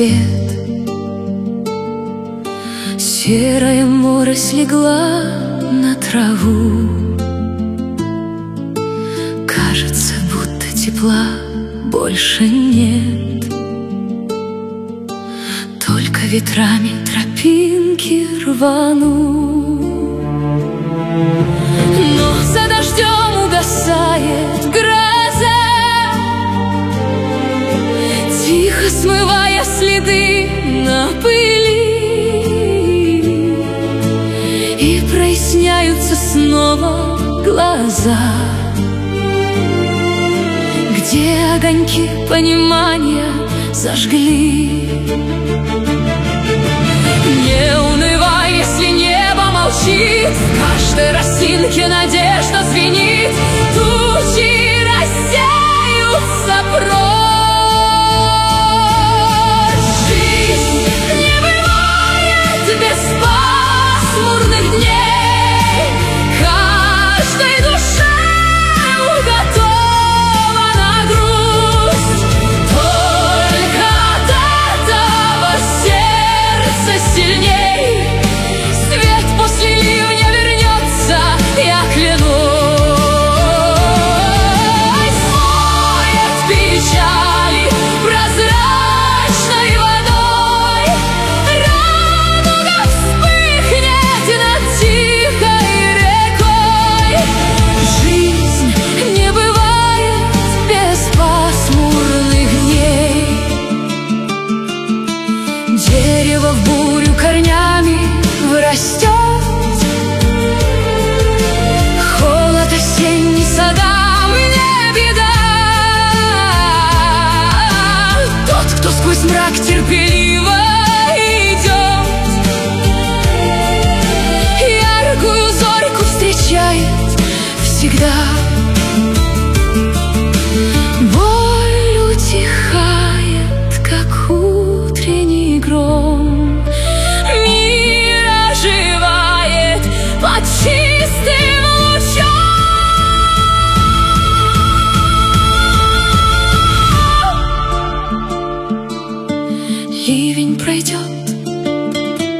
свет. Серая морось легла на траву. Кажется, будто тепла больше нет. Только ветрами тропинки рвану. Но за дождем угасает гроза, тихо смывая следы на пыли. И проясняются снова глаза, где огоньки понимания зажгли. Не унывай, если небо молчит, в каждой росинке надежда звенит. Тучи рассеются прочь. Жизнь не бывает без пасмурных дней. Каждой душе уготована грусть. Только от этого сердце сильней. Свет после ливня вернется, я клянусь. Смоет печали прозрачной водой. Радуга вспыхнет над тихой рекой. Жизнь не бывает без пасмурных дней. Дерево в бурю корнями вырастет. Холод осенний садам не беда. Тот, кто сквозь мрак терпеливо идет, яркую зорьку встречает всегда. Боль утихает, как утренний гром. Мир оживает под чистым лучом. Ливень пройдет,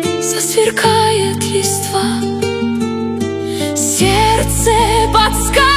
засверкает листва. Сердце подскажет.